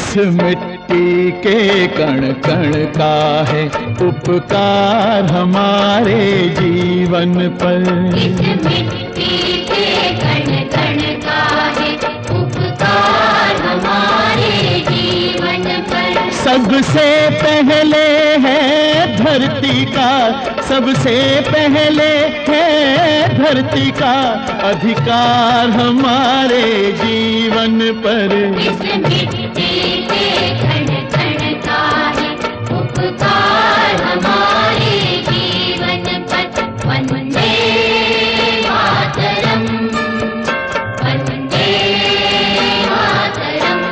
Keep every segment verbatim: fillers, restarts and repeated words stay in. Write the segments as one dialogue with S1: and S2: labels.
S1: इस मिट्टी के कण कण का है उपकार हमारे जीवन पर।
S2: इस मिट्टी के कण कण का है उपकार हमारे जीवन पर।
S1: सबसे पहले है धरती का, सबसे पहले है धरती का अधिकार हमारे जीवन पर।
S2: इस मिट्टी के कण कण का है उपकार हमारे जीवन पर। वंदे मातरम, वंदे मातरम।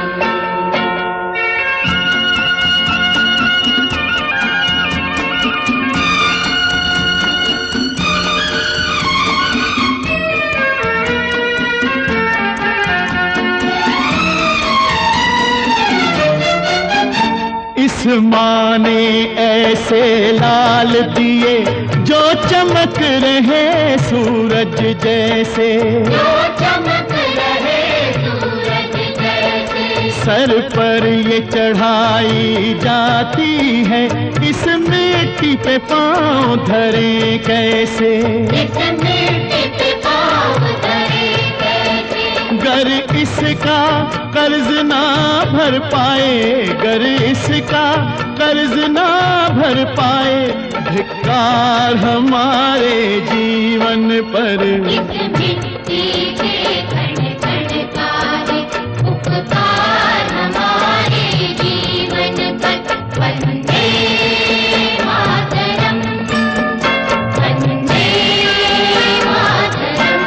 S1: इस माँ ने ऐसे लाल दिए जो चमक रहे सूरज जैसे,
S2: जो चमक रहे सूरज जैसे।
S1: सर पर ये चढ़ाई जाती है, इस मिट्टी पे पाँव धरे कैसे।
S2: इस मिट्टी पे पाँव धरे कैसे।
S1: गर इसका कर्ज ना भर पाए, गर इसका कर्ज ना भर पाए, धिक्कार हमारे जीवन पर।
S2: इस मिट्टी के कण कण का है उपकार हमारे जीवन पर। वंदे मातरम, वंदे मातरम।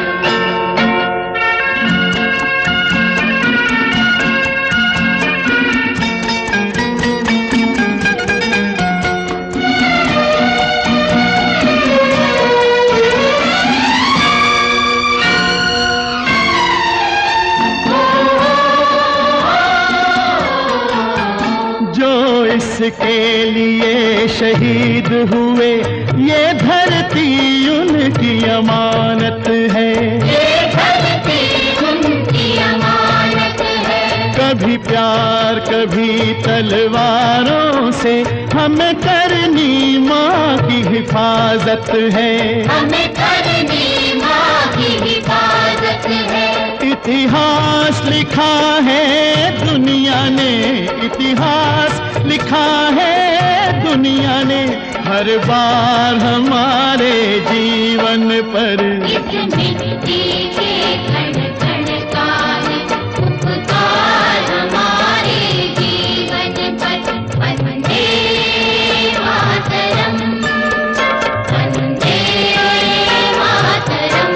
S1: इसके लिए शहीद हुए, ये धरती उनकी अमानत है।
S2: ये धरती उनकी अमानत है।
S1: कभी प्यार कभी तलवारों से हमें करनी माँ की हिफाजत है।
S2: हमें करनी माँ की हिफाजत है।
S1: इतिहास लिखा है दुनिया ने, इतिहास लिखा है दुनिया ने हर बार हमारे जीवन पर।
S2: इस मिट्टी के कण कण का है उपकार हमारे जीवन पर। वंदे मातरम, वंदे मातरम।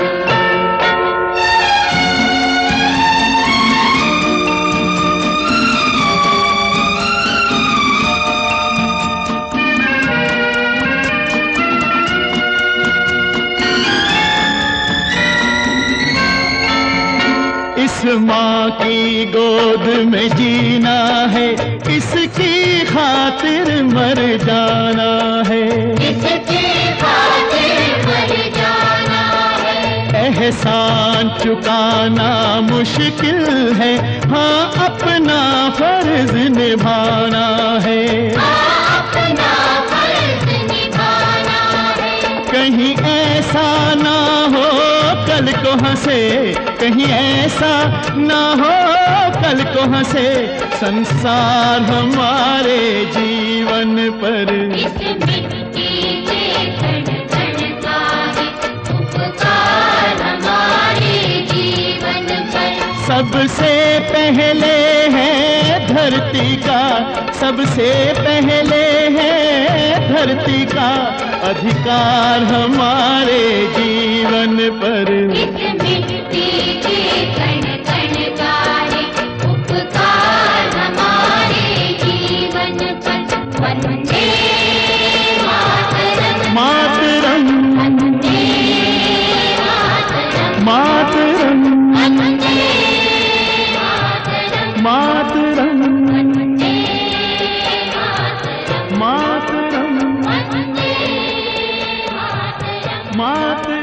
S1: इस माँ की गोद में जीना है, इसकी खातिर मर जाना है।
S2: इसकी खातिर मर जाना है।
S1: एहसान चुकाना मुश्किल है, हाँ अपना फर्ज निभाना है।
S2: हाँ अपना फर्ज निभाना है।
S1: कहीं ऐसा ना हो कल को हंसे, कहीं ऐसा ना हो कल को हंसे संसार हमारे जीवन पर।
S2: इस मिट्टी के कण कण का है उपकार हमारे जीवन पर।
S1: सबसे पहले है धरती का, सबसे पहले है धरती का अधिकार हमारे जीवन पर।
S2: इस मिट्टी के कण कण का है उपकार हमारे जीवन पर। वंदे मातरम,
S1: मातरम,
S2: वंदे मातरम,
S1: मातरम,
S2: वंदे मातरम,
S1: मातरम,
S2: वंदे मातरम,
S1: मातरम,
S2: वंदे मातरम।
S1: मातरम।